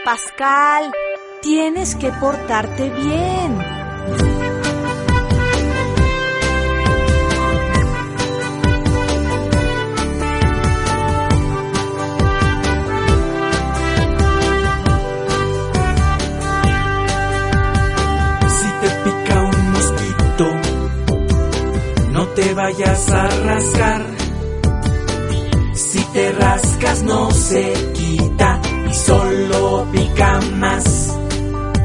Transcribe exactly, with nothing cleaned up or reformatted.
Pascal, tienes que portarte bien. Si te pica un mosquito, no te vayas a rascar. Si te rascas no se quita y solo pica más.